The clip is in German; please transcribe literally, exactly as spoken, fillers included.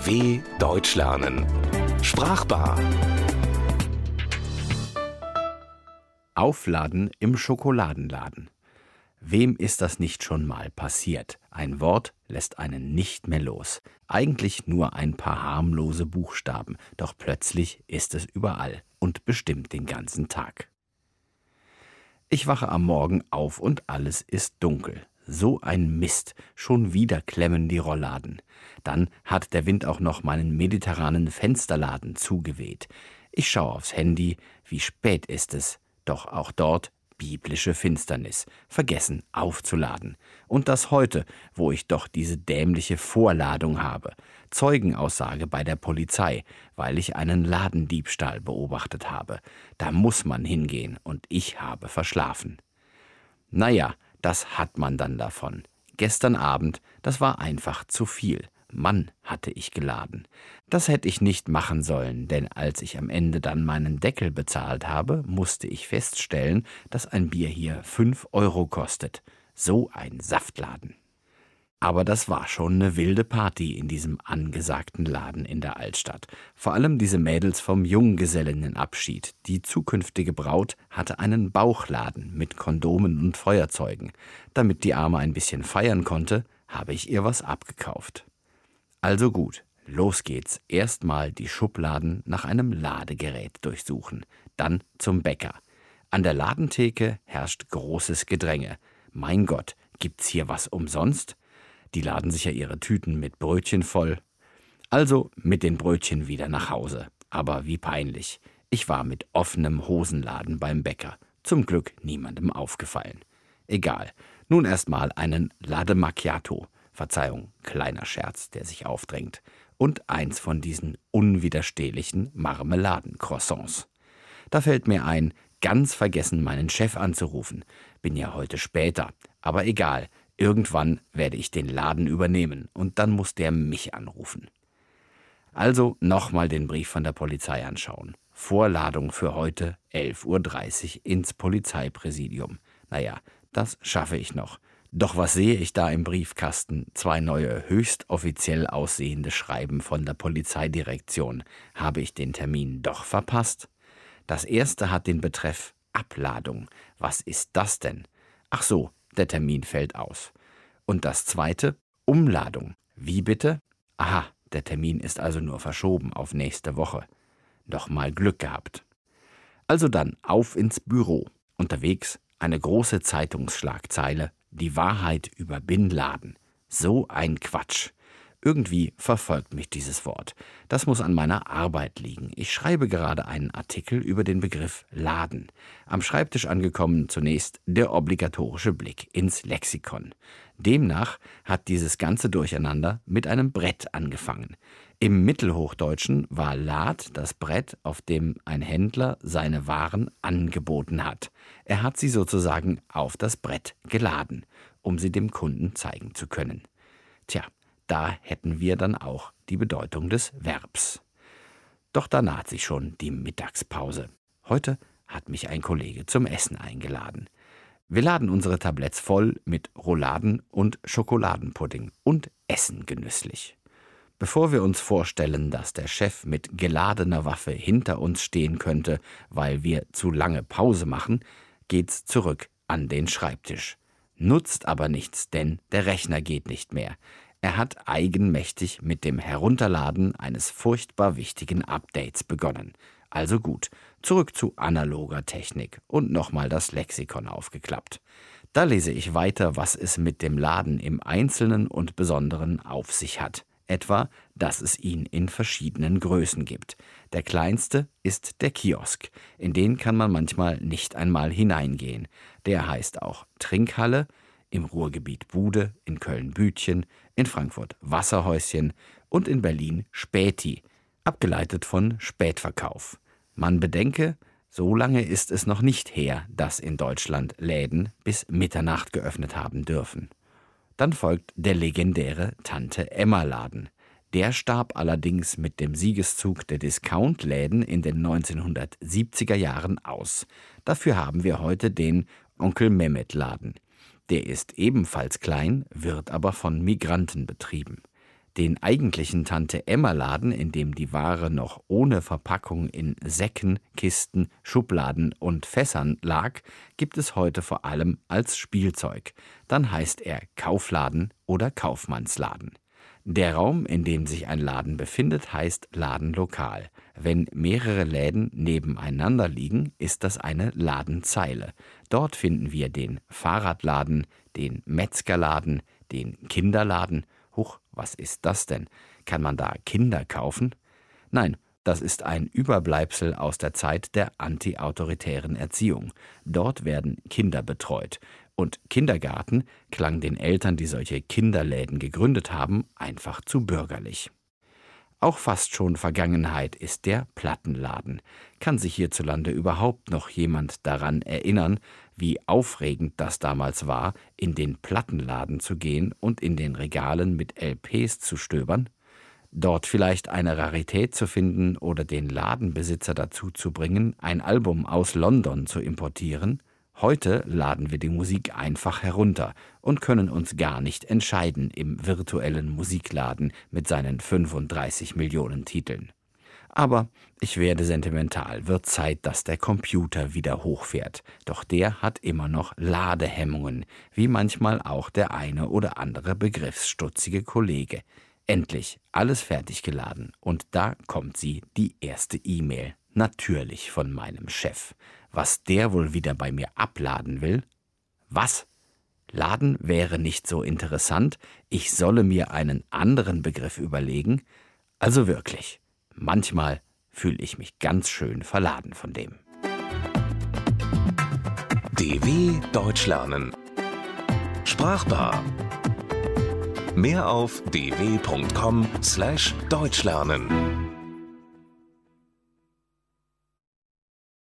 D W Deutsch lernen. Sprachbar. Aufladen im Schokoladenladen. Wem ist das nicht schon mal passiert? Ein Wort lässt einen nicht mehr los. Eigentlich nur ein paar harmlose Buchstaben, doch plötzlich ist es überall und bestimmt den ganzen Tag. Ich wache am Morgen auf und alles ist dunkel. So ein Mist, schon wieder klemmen die Rollladen. Dann hat der Wind auch noch meinen mediterranen Fensterladen zugeweht. Ich schaue aufs Handy, wie spät ist es? Doch auch dort biblische Finsternis, vergessen aufzuladen. Und das heute, wo ich doch diese dämliche Vorladung habe. Zeugenaussage bei der Polizei, weil ich einen Ladendiebstahl beobachtet habe. Da muss man hingehen und ich habe verschlafen. Naja, das hat man dann davon. Gestern Abend, das war einfach zu viel. Mann, hatte ich geladen. Das hätte ich nicht machen sollen, denn als ich am Ende dann meinen Deckel bezahlt habe, musste ich feststellen, dass ein Bier hier fünf Euro kostet. So ein Saftladen. Aber das war schon eine wilde Party in diesem angesagten Laden in der Altstadt. Vor allem diese Mädels vom Junggesellinnenabschied. Die zukünftige Braut hatte einen Bauchladen mit Kondomen und Feuerzeugen. Damit die Arme ein bisschen feiern konnte, habe ich ihr was abgekauft. Also gut, los geht's. Erstmal die Schubladen nach einem Ladegerät durchsuchen. Dann zum Bäcker. An der Ladentheke herrscht großes Gedränge. Mein Gott, gibt's hier was umsonst? Die laden sich ja ihre Tüten mit Brötchen voll. Also mit den Brötchen wieder nach Hause. Aber wie peinlich. Ich war mit offenem Hosenladen beim Bäcker. Zum Glück niemandem aufgefallen. Egal. Nun erstmal einen Latte Macchiato. Verzeihung, kleiner Scherz, der sich aufdrängt. Und eins von diesen unwiderstehlichen Marmeladencroissants. Da fällt mir ein, ganz vergessen, meinen Chef anzurufen. Bin ja heute später. Aber egal. Irgendwann werde ich den Laden übernehmen und dann muss der mich anrufen. Also nochmal den Brief von der Polizei anschauen. Vorladung für heute elf Uhr dreißig ins Polizeipräsidium. Naja, das schaffe ich noch. Doch was sehe ich da im Briefkasten? Zwei neue, höchst offiziell aussehende Schreiben von der Polizeidirektion. Habe ich den Termin doch verpasst? Das erste hat den Betreff Abladung. Was ist das denn? Ach so, der Termin fällt aus. Und das zweite, Umladung. Wie bitte? Aha, der Termin ist also nur verschoben auf nächste Woche. Doch mal Glück gehabt. Also dann auf ins Büro. Unterwegs eine große Zeitungsschlagzeile. Die Wahrheit über Bin Laden. So ein Quatsch. Irgendwie verfolgt mich dieses Wort. Das muss an meiner Arbeit liegen. Ich schreibe gerade einen Artikel über den Begriff Laden. Am Schreibtisch angekommen zunächst der obligatorische Blick ins Lexikon. Demnach hat dieses ganze Durcheinander mit einem Brett angefangen. Im Mittelhochdeutschen war Lad das Brett, auf dem ein Händler seine Waren angeboten hat. Er hat sie sozusagen auf das Brett geladen, um sie dem Kunden zeigen zu können. Tja, da hätten wir dann auch die Bedeutung des Verbs. Doch da naht sich schon die Mittagspause. Heute hat mich ein Kollege zum Essen eingeladen. Wir laden unsere Tabletts voll mit Rouladen und Schokoladenpudding und essen genüsslich. Bevor wir uns vorstellen, dass der Chef mit geladener Waffe hinter uns stehen könnte, weil wir zu lange Pause machen, geht's zurück an den Schreibtisch. Nutzt aber nichts, denn der Rechner geht nicht mehr. Er hat eigenmächtig mit dem Herunterladen eines furchtbar wichtigen Updates begonnen. Also gut, zurück zu analoger Technik und nochmal das Lexikon aufgeklappt. Da lese ich weiter, was es mit dem Laden im Einzelnen und Besonderen auf sich hat. Etwa, dass es ihn in verschiedenen Größen gibt. Der kleinste ist der Kiosk. In den kann man manchmal nicht einmal hineingehen. Der heißt auch Trinkhalle, im Ruhrgebiet Bude, in Köln Bütchen, in Frankfurt Wasserhäuschen und in Berlin Späti, abgeleitet von Spätverkauf. Man bedenke, so lange ist es noch nicht her, dass in Deutschland Läden bis Mitternacht geöffnet haben dürfen. Dann folgt der legendäre Tante-Emma-Laden. Der starb allerdings mit dem Siegeszug der Discount-Läden in den neunzehnhundertsiebziger Jahren aus. Dafür haben wir heute den Onkel-Mehmet-Laden. Der ist ebenfalls klein, wird aber von Migranten betrieben. Den eigentlichen Tante-Emma-Laden, in dem die Ware noch ohne Verpackung in Säcken, Kisten, Schubladen und Fässern lag, gibt es heute vor allem als Spielzeug. Dann heißt er Kaufladen oder Kaufmannsladen. Der Raum, in dem sich ein Laden befindet, heißt Ladenlokal. Wenn mehrere Läden nebeneinander liegen, ist das eine Ladenzeile. Dort finden wir den Fahrradladen, den Metzgerladen, den Kinderladen. Huch, was ist das denn? Kann man da Kinder kaufen? Nein, das ist ein Überbleibsel aus der Zeit der antiautoritären Erziehung. Dort werden Kinder betreut. Und Kindergarten klang den Eltern, die solche Kinderläden gegründet haben, einfach zu bürgerlich. Auch fast schon Vergangenheit ist der Plattenladen. Kann sich hierzulande überhaupt noch jemand daran erinnern, wie aufregend das damals war, in den Plattenladen zu gehen und in den Regalen mit L Ps zu stöbern? Dort vielleicht eine Rarität zu finden oder den Ladenbesitzer dazu zu bringen, ein Album aus London zu importieren? Heute laden wir die Musik einfach herunter und können uns gar nicht entscheiden im virtuellen Musikladen mit seinen fünfunddreißig Millionen Titeln. Aber ich werde sentimental, wird Zeit, dass der Computer wieder hochfährt. Doch der hat immer noch Ladehemmungen, wie manchmal auch der eine oder andere begriffsstutzige Kollege. Endlich alles fertig geladen und da kommt sie, die erste E-Mail. Natürlich von meinem Chef. Was der wohl wieder bei mir abladen will? Was? Laden wäre nicht so interessant? Ich solle mir einen anderen Begriff überlegen? Also wirklich. Manchmal fühle ich mich ganz schön verladen von dem. D W Deutsch lernen. Sprachbar. Mehr auf d w punkt com slash deutsch lernen.